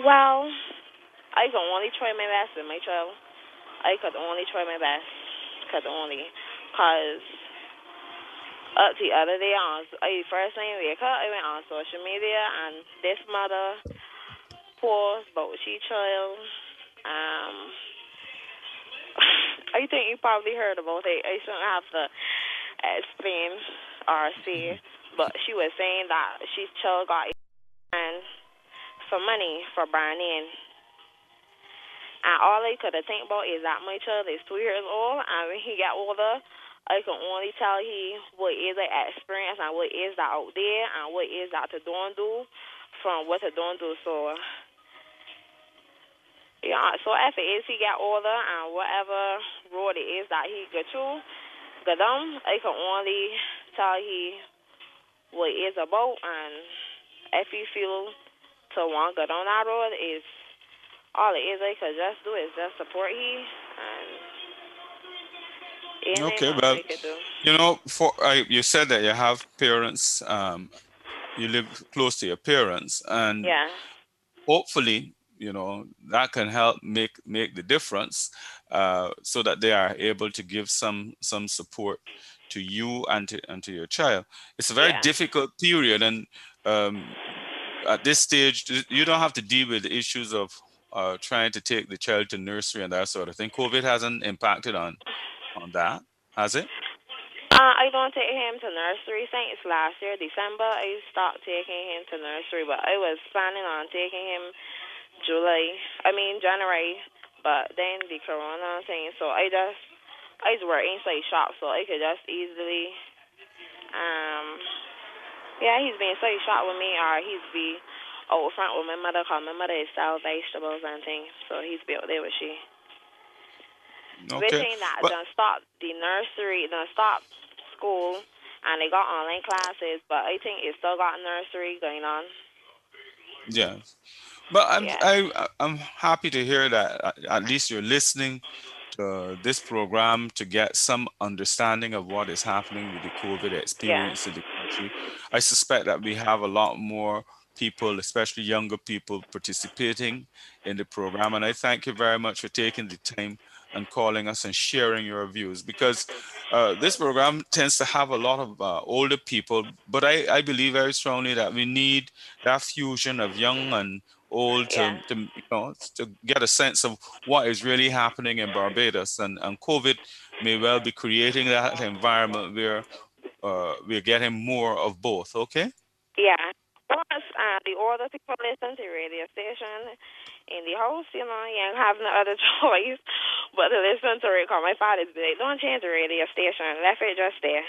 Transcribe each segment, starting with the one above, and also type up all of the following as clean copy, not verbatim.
Well, I can only try my best with my child. I could only try my best. Could only. Because the other day, first thing we cut, I went on social media and this mother post about she child. Um, I think you probably heard about it. I shouldn't have to explain or say, but she was saying that she child got and for money for burning. And all I could think about is that my child is 2 years old, and when he got older, I can only tell he what is the experience and what is that out there and what is that to don't do from what to don't do. So yeah, so if it is he got older and whatever road it is that he go through, go down, I can only tell he what it is about, and if he feel to want to go down that road is all it is I could just do is just support he and anything Okay, else well, I could do. you said that you have parents, you live close to your parents, and Yeah, hopefully, that can help make the difference, so that they are able to give some support to you and to your child. It's a very yeah. difficult period, and um, at this stage, you don't have to deal with the issues of trying to take the child to nursery and that sort of thing. COVID hasn't impacted on that, has it? I don't take him to nursery since last year, December. I stopped taking him to nursery, but I was planning on taking him January, but then the corona thing, so I just work inside shop, so I could just easily, um, yeah, he's been inside shop with me, or he's be out front with my mother, cause my mother is sell vegetables and things, so he's be out there with she. Okay, Wishing that but done stop the nursery, done stop school, and they got online classes, but I think it still got nursery going on. yeah, but Yeah, I'm happy to hear that at least you're listening to this program to get some understanding of what is happening with the COVID yeah, experience in the country. I suspect that we have a lot more people, especially younger people, participating in the program. And I thank you very much for taking the time and calling us and sharing your views, because this program tends to have a lot of older people, but I believe very strongly that we need that fusion of young and old yeah, to get a sense of what is really happening in Barbados, and COVID may well be creating that environment where we're getting more of both. Okay. yeah. Plus, the older people listen to radio station in the house, you ain't have no other choice but to listen to it. Cause my father's be like, don't change the radio station, left it just there.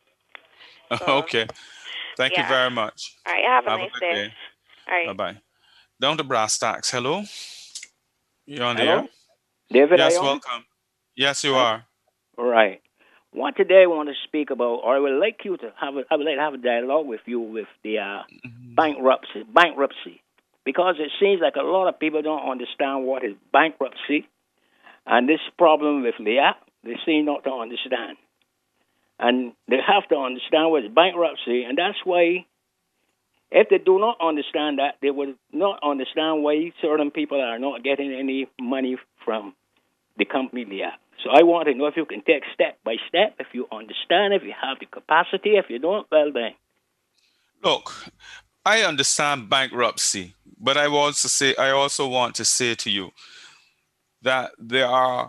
So, Okay. Thank you yeah. very much. All right, have a Have a nice good day. day. All Bye right. bye. Down to brass tacks. Hello. You on the Hello, air? David. Are you Yes. on? Welcome. Yes, you Right. are. Right. What today I want to speak about, or I would like you to have, I would like to have a dialogue with you with the Mhm. bankruptcy, because it seems like a lot of people don't understand what is bankruptcy, and this problem with Leah, they seem not to understand, and they have to understand what is bankruptcy, and that's why if they do not understand that, they will not understand why certain people are not getting any money from the company they are. So I want to know if you can take step by step, if you understand, if you have the capacity. If you don't, well then. Look, I understand bankruptcy, but I also want to say to you that there are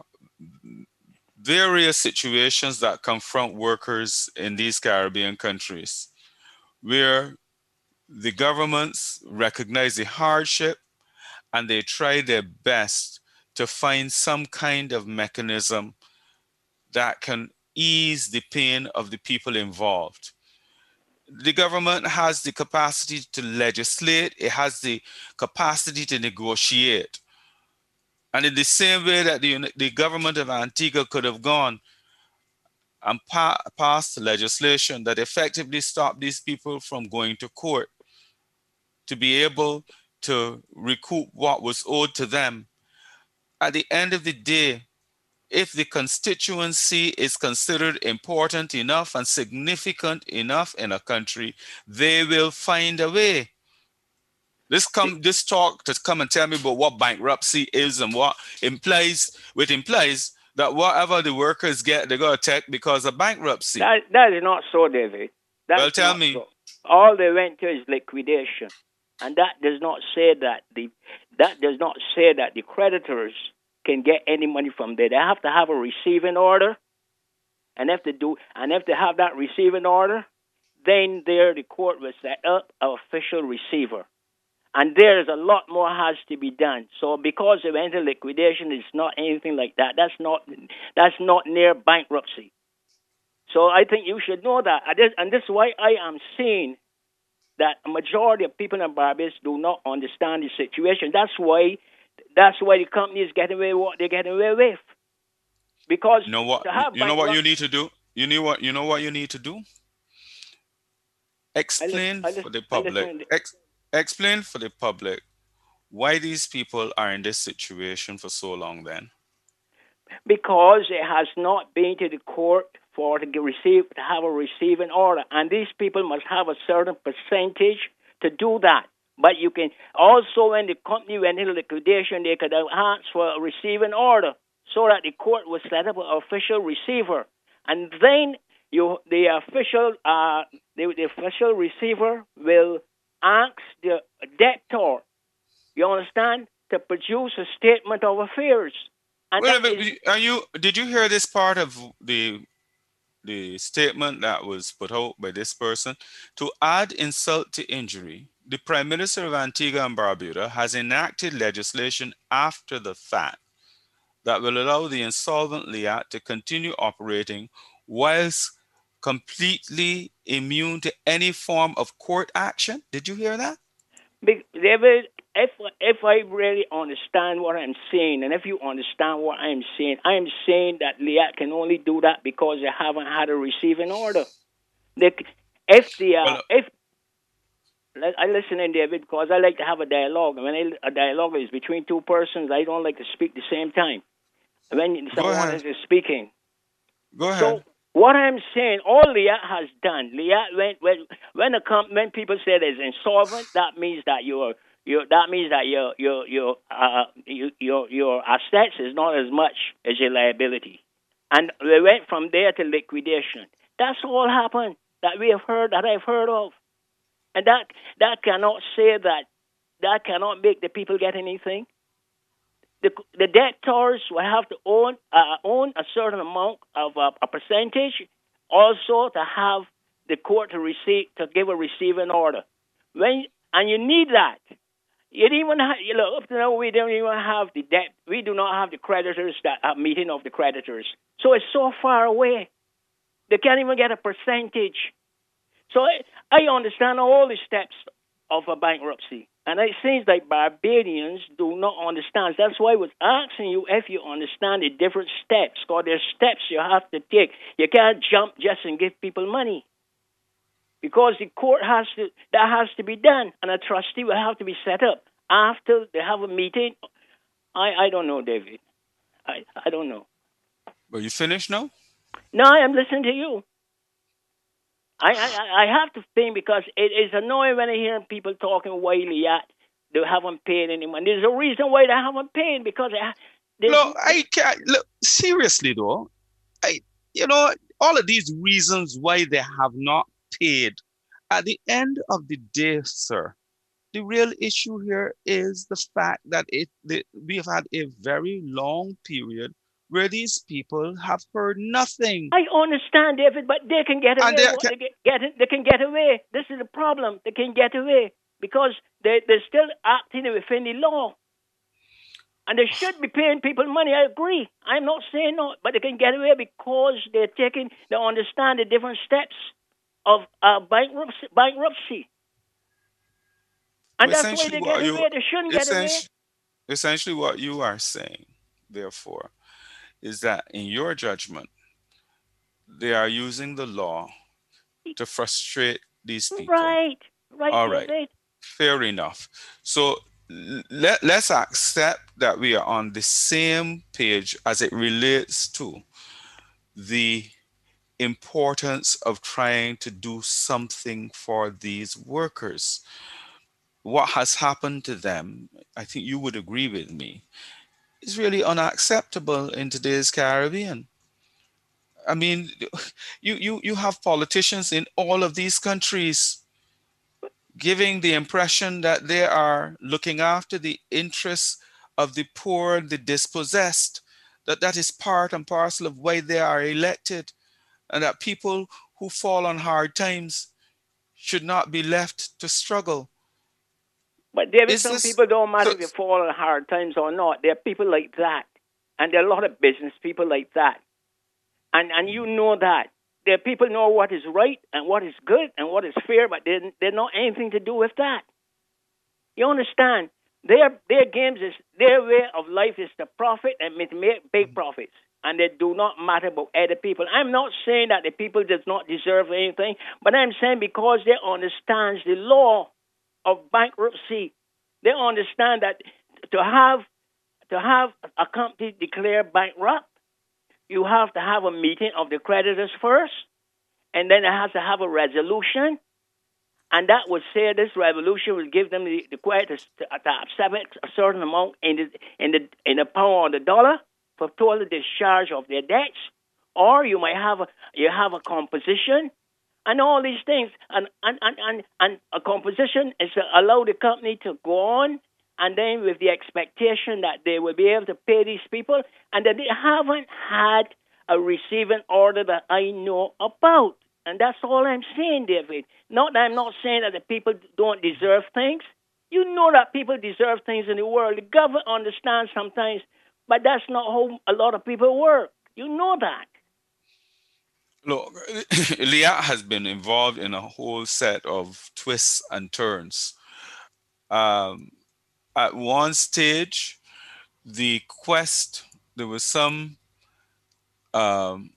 various situations that confront workers in these Caribbean countries where the governments recognize the hardship and they try their best to find some kind of mechanism that can ease the pain of the people involved. The government has the capacity to legislate, it has the capacity to negotiate. And in the same way that the government of Antigua could have gone and passed legislation that effectively stopped these people from going to court to be able to recoup what was owed to them. At the end of the day, if the constituency is considered important enough and significant enough in a country, they will find a way. This talk to come and tell me about what bankruptcy is and what implies that whatever the workers get, they're gonna take because of bankruptcy. That is not so, David. That's Well, tell not me. so. All they went to is liquidation, and that does not say that the creditors can get any money from there. They have to have a receiving order, and if they have that receiving order, then the court will set up an official receiver. And there's a lot more has to be done. So because they went into liquidation, it's not anything like that. That's not near bankruptcy. So I think you should know that. And this is why I am saying that a majority of people in Barbados do not understand the situation. That's why the companies get away with what they get away with. Because you know what you need to do? You know what you need to do? Explain for the public why these people are in this situation for so long then. Because it has not been to the court to have a receiving order, and these people must have a certain percentage to do that. But you can also, when the company went into liquidation, they could ask for a receiving order so that the court would set up an official receiver, and then the official receiver will ask the debtor, you understand, to produce a statement of affairs. And did you hear this part of the statement that was put out by this person? To add insult to injury, the Prime Minister of Antigua and Barbuda has enacted legislation after the fact that will allow the insolvent LIAT to continue operating whilst completely immune to any form of court action. Did you hear that? David, if I really understand what I'm saying, and if you understand what I'm saying that LIAT can only do that because they haven't had a receiving order. I listen in, David, because I like to have a dialogue. And when a dialogue is between two persons, I don't like to speak the same time. When someone is speaking. Go ahead. So what I'm saying, all LIAT has done, when people say it's insolvent, that means that your assets is not as much as your liability, and they went from there to liquidation. That's all happened that we have heard, that I've heard of, and that cannot say that cannot make the people get anything. The debtors will have to own a certain amount of a percentage, also to have the court to give a receiving order. And you need that. You don't even have, up to now we don't even have the debt. We do not have the creditors that are meeting of the creditors. So it's so far away. They can't even get a percentage. So I understand all the steps of a bankruptcy. And it seems like Barbadians do not understand. That's why I was asking you if you understand the different steps, because there's steps you have to take. You can't jump just and give people money. Because the court has to be done, and a trustee will have to be set up after they have a meeting. I don't know, David. I don't know. Well, you finished now? No, I'm listening to you. I have to think, because it is annoying when I hear people talking wildly at they haven't paid any money. There's a reason why they haven't paid, because I can't look seriously though. All of these reasons why they have not paid. At the end of the day, sir, the real issue here is the fact that we have had a very long period where these people have heard nothing. I understand, David, but they can get away. They can get away. This is the problem. They can get away because they're still acting within the law. And they should be paying people money. I agree. I'm not saying no, but they can get away because they understand the different steps of bankruptcy. And that's why they get away. They shouldn't get away. Essentially, what you are saying, therefore, is that in your judgment, they are using the law to frustrate these people. Right. All right. Fair enough. So let's accept that we are on the same page as it relates to the importance of trying to do something for these workers. what has happened to them, I think you would agree with me, is really unacceptable in today's Caribbean. I mean, you have politicians in all of these countries giving the impression that they are looking after the interests of the poor, the dispossessed, that that is part and parcel of why they are elected, and that people who fall on hard times should not be left to struggle. But David, Is some this people don't matter so? if you fall on hard times or not. There are people like that. And there are a lot of business people like that. And you know that. There are people know what is right and what is good and what is fair, but they're not anything to do with that. You understand? Their games is their way of life is to profit and make big profits, and they do not matter about other people. I'm not saying that the people does not deserve anything, but I'm saying because they understands the law of bankruptcy, they understand that to have a company declared bankrupt, you have to have a meeting of the creditors first, and then it has to have a resolution, and that would say this revolution will give them the credit to accept a certain amount in the pound or the dollar for total discharge of their debts, or you might have a composition and all these things, and a composition is to allow the company to go on, and then with the expectation that they will be able to pay these people, and that they haven't had a receiving order that I know about. And that's all I'm saying, David. Not that I'm not saying that the people don't deserve things. You know that people deserve things in the world. The government understands sometimes, but that's not how a lot of people work. You know that. Look, Liat has been involved in a whole set of twists and turns. Um, at one stage, the quest, there was some, um,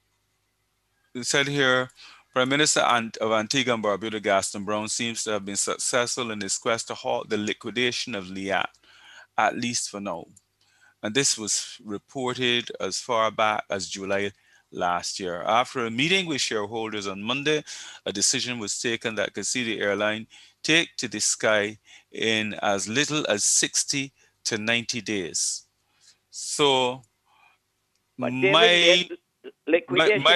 it said here, Prime Minister of Antigua and Barbuda Gaston Brown seems to have been successful in his quest to halt the liquidation of Liat, at least for now. And this was reported as far back as July last year. After a meeting with shareholders on Monday, a decision was taken that could see the airline take to the sky in as little as 60 to 90 days. So But David, my liquidation my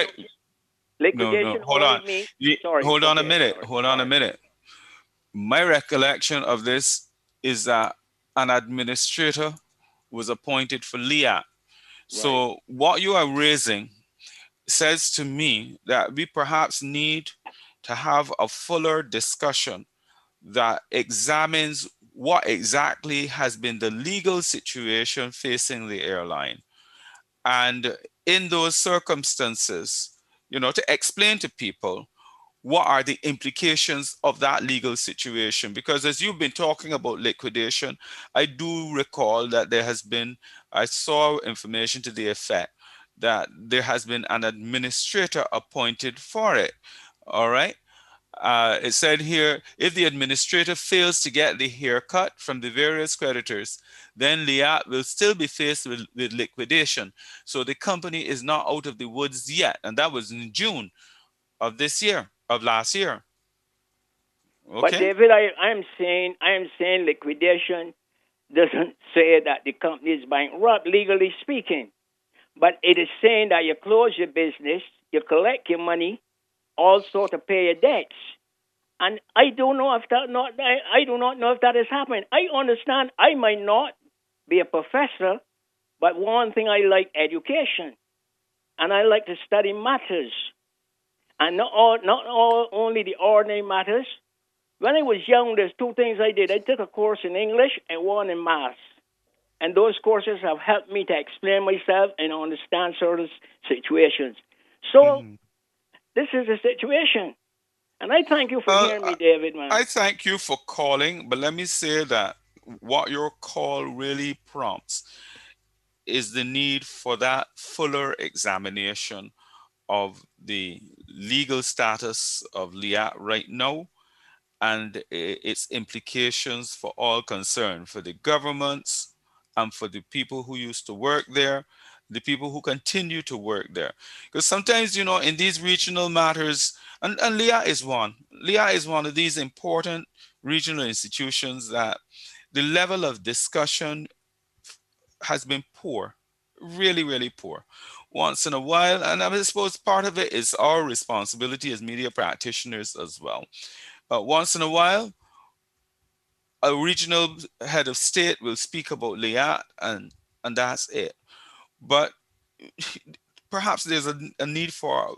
no, liquidation hold only on. means sorry. Hold on a Okay, minute. sorry, Hold on a sorry. minute. My recollection of this is that an administrator was appointed for Liat. Right. So what you are raising says to me that we perhaps need to have a fuller discussion that examines what exactly has been the legal situation facing the airline. And in those circumstances, to explain to people what are the implications of that legal situation. Because as you've been talking about liquidation, I do recall that I saw information to the effect that there has been an administrator appointed for it. All right. It said here, if the administrator fails to get the haircut from the various creditors, then Liat will still be faced with liquidation. So the company is not out of the woods yet. And that was in June of last year. But Okay? David, I am saying liquidation doesn't say that the company is bankrupt legally speaking, but it is saying that you close your business, you collect your money, also to pay your debts. And I don't know if that not I do not know if that is happening. I understand I might not be a professor, but one thing I like education, and I like to study matters, and not all only the ordinary matters. When I was young, there's two things I did. I took a course in English and one in math. And those courses have helped me to explain myself and understand certain situations. So Mhm. this is the situation. And I thank you for Well, hearing me, David, I man. thank you for calling, but let me say that what your call really prompts is the need for that fuller examination of the legal status of Liat right now and its implications for all concerned, for the governments and for the people who used to work there, the people who continue to work there. Because sometimes, in these regional matters, and Leah is one of these important regional institutions that the level of discussion has been poor, really, really poor. Once in a while, and I suppose part of it is our responsibility as media practitioners as well. Once in a while, a regional head of state will speak about Liat, and that's it. But perhaps there's a need for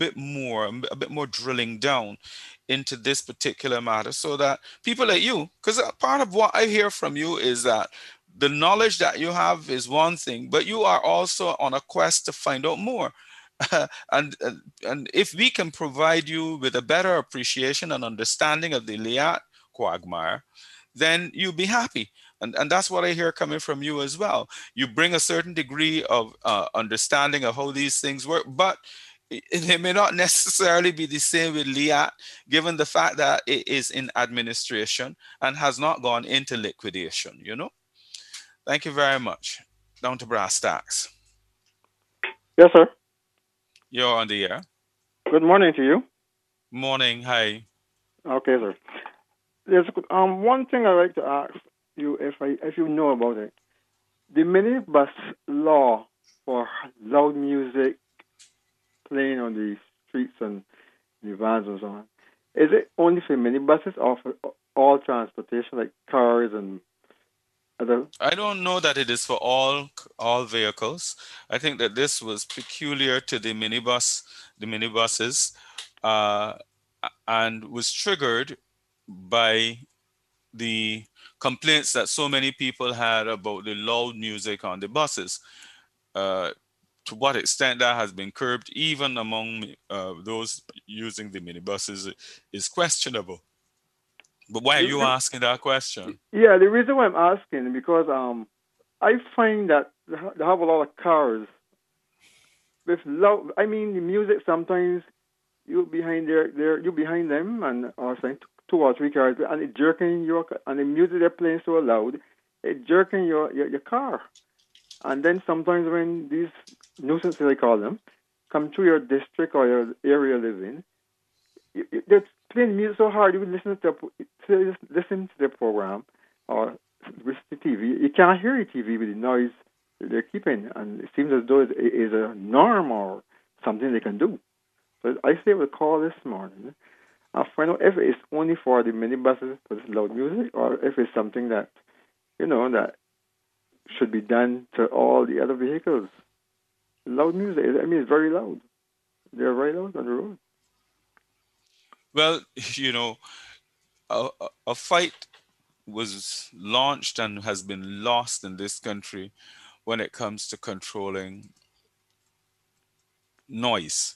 a bit more drilling down into this particular matter so that people like you, because part of what I hear from you is that the knowledge that you have is one thing, but you are also on a quest to find out more. And if we can provide you with a better appreciation and understanding of the Liat quagmire, then you'll be happy. And that's what I hear coming from you as well. You bring a certain degree of understanding of how these things work, but it may not necessarily be the same with Liat, given the fact that it is in administration and has not gone into liquidation, you know? Thank you very much. Down to brass tacks. Yes, sir. You're on the air. Good morning to you. Morning. Hi. Okay, sir. There's one thing I'd like to ask you if you know about it. The minibus law for loud music playing on the streets and the vans and so on. Is it only for minibuses or for all transportation like cars and other? I don't know that it is for all vehicles. I think that this was peculiar to the minibuses, uh, and was triggered by the complaints that so many people had about the loud music on the buses. Uh, to what extent that has been curbed, even among those using the minibuses, is questionable. But why are you asking that question? Yeah, the reason why I'm asking because I find that they have a lot of cars with loud. I mean, the music sometimes you behind them and or saying two or three cars and it jerking your and the music they're playing so loud, it jerking your car. And then sometimes when these nuisances, I call them, come to your district or your area you live in, they're playing music so hard you listen to the program or with the TV. You can't hear the TV with the noise they're keeping, and it seems as though it is a norm or something they can do. So I say we'll call this morning. I'll find out if it's only for the minibuses for this loud music or if it's something that, that should be done to all the other vehicles. Loud music, I mean, it's very loud. They're very loud on the road. Well, a fight was launched and has been lost in this country when it comes to controlling noise.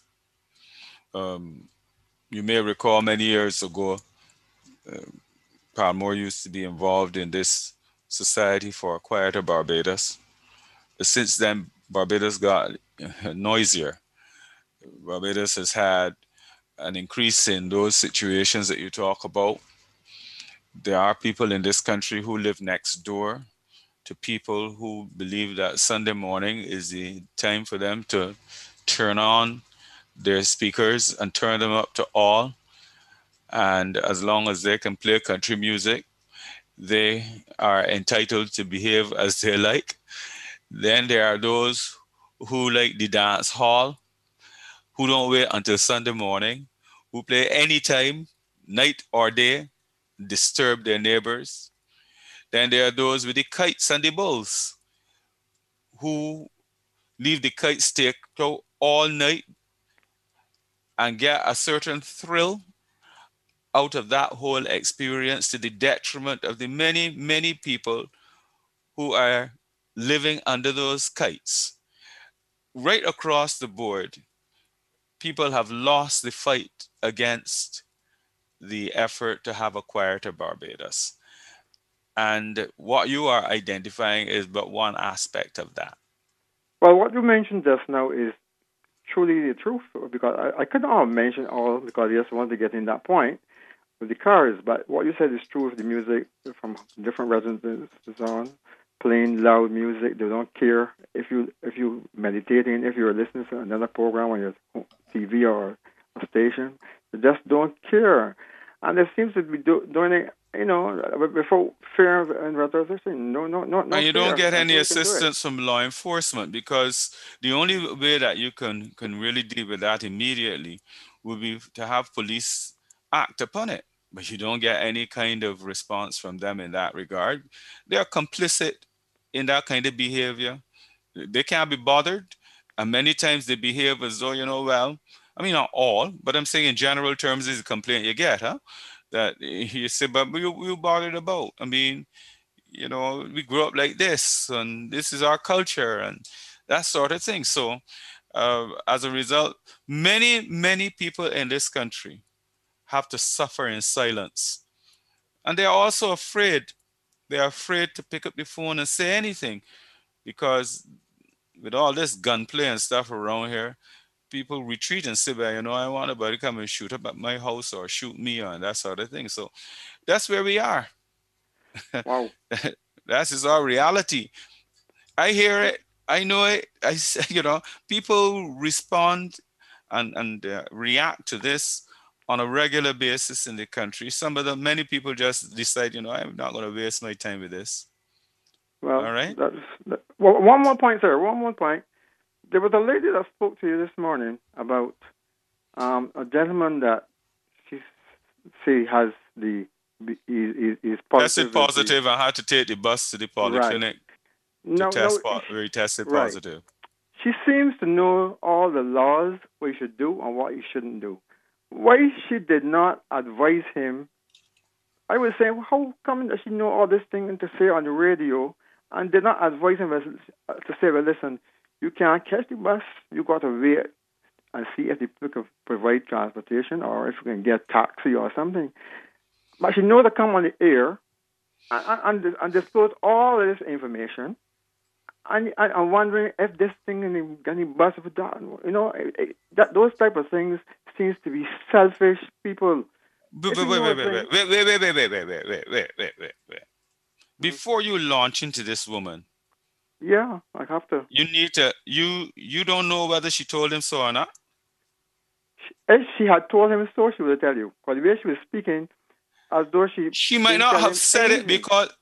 You may recall many years ago, Palmore used to be involved in this Society for a Quieter Barbados. Since then, Barbados got noisier. Barbados has had an increase in those situations that you talk about. There are people in this country who live next door to people who believe that Sunday morning is the time for them to turn on their speakers and turn them up to all. And as long as they can play country music, they are entitled to behave as they like. Then there are those who like the dance hall, who don't wait until Sunday morning, who play anytime, night or day, disturb their neighbors. Then there are those with the kites and the bulls, who leave the kite stick out all night and get a certain thrill out of that whole experience to the detriment of the many, many people who are living under those kites. Right across the board, people have lost the fight against the effort to have a quieter Barbados. And what you are identifying is but one aspect of that. Well, what you mentioned just now is truly the truth, because I could not mention all because I just want to get in that point with the cars. But what you said is true with the music from different residences on, playing loud music. They don't care if you meditating, if you're listening to another program on your TV or a station. They just don't care, and they seem to be doing it without fear and retaliation. No, no And you don't fear get any until you can do it. assistance from law enforcement, because the only way that you can really deal with that immediately would be to have police act upon it. But you don't get any kind of response from them in that regard. They are complicit in that kind of behavior. They can't be bothered. And many times they behave as though, well, I mean, not all, but I'm saying in general terms is a complaint you get, huh? That you say, but you bothered about. I mean, we grew up like this, and this is our culture, and that sort of thing. So, as a result, many people in this country have to suffer in silence. And they are also afraid. They are afraid to pick up the phone and say anything, because with all this gunplay and stuff around here, people retreat and say, well, I want nobody to come and shoot up at my house or shoot me and that sort of thing. So that's where we are. Wow. That is our reality. I hear it. I know it. People respond and react to this on a regular basis in the country. Many people just decide, I'm not going to waste my time with this. Well, all right. One more point, sir. One more point. There was a lady that spoke to you this morning about a gentleman that she has is tested positive and had to take the bus to the polyclinic where he tested positive. She seems to know all the laws, what you should do and what you shouldn't do. Why she did not advise him? I was saying, how come does she know all this thing to say on the radio and did not advise him to say, well, listen, you can't catch the bus. You got to wait and see if they can provide transportation or if you can get taxi or something. But she knows to come on the air and disclose all of this information. And I'm wondering if this thing in the bus with that, those type of things seems to be selfish people. Wait. Before you launch into this woman. Yeah, I have to. You need to. You don't know whether she told him so or not. If she had told him so, she would tell you. Because the way she was speaking, as though she might not have said it because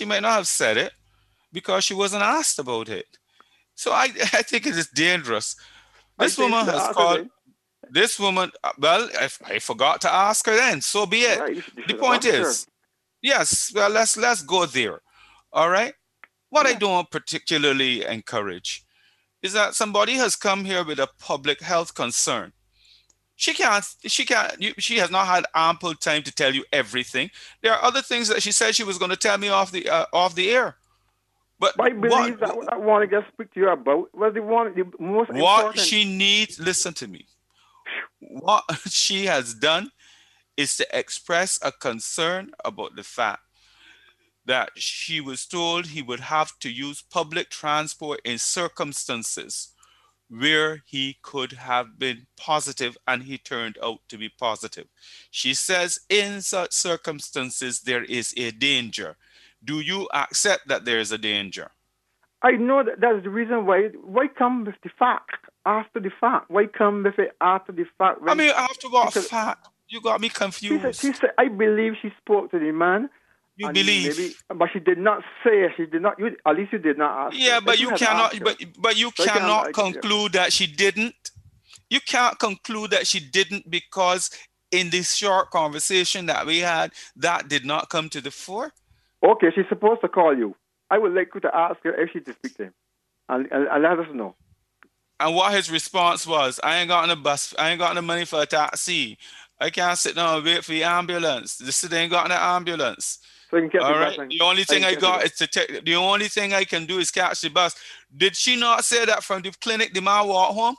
she wasn't asked about it. So I think it is dangerous. This woman has called. This woman. Well, I forgot to ask her then. So be it. Right, the point is, yes. Well, let's go there. All right. What I don't particularly encourage is that somebody has come here with a public health concern. She has not had ample time to tell you everything. There are other things that she said she was going to tell me off the air. But I believe that I want to just speak to you about was the most important. What she needs, listen to me. What she has done is to express a concern about the fact that she was told he would have to use public transport in circumstances where he could have been positive and he turned out to be positive. She says in such circumstances there is a danger. Do you accept that there is a danger? I know that's the reason why. Why come with the fact after the fact? Why come with it after the fact? I mean, after what fact? You got me confused. She said, I believe she spoke to the man. You believe, maybe, but she did not say. She did not. At least you did not ask. Yeah, her. but you cannot. But you cannot conclude that she didn't. You can't conclude that she didn't because in this short conversation that we had, that did not come to the fore. Okay, she's supposed to call you. I would like you to ask her if she to speak to him, and let us know. And what his response was, I ain't got no bus. I ain't got no money for a taxi. I can't sit down and wait for the ambulance. The city ain't got no ambulance. So you can all right. The only thing I got is to take. The only thing I can do is catch the bus. Did she not say that from the clinic? The man walked home.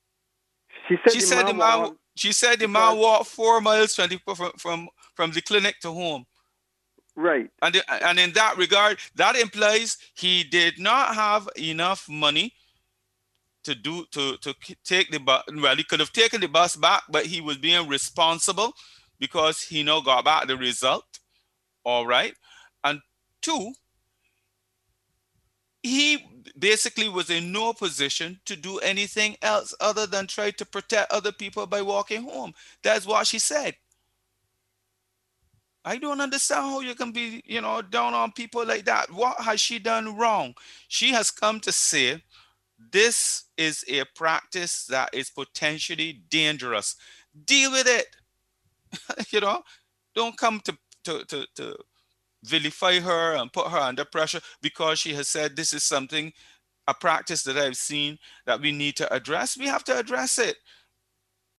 She said the man. She said the man walked 4 miles from the clinic to home. Right. And in that regard, that implies he did not have enough money to take the bus. Well, he could have taken the bus back, but he was being responsible because he now got back the result. All right. And 2, he basically was in no position to do anything else other than try to protect other people by walking home. That's what she said. I don't understand how you can be, down on people like that. What has she done wrong? She has come to say this is a practice that is potentially dangerous. Deal with it. you know, don't come to vilify her and put her under pressure because she has said this is something, a practice that I've seen that we need to address. We have to address it.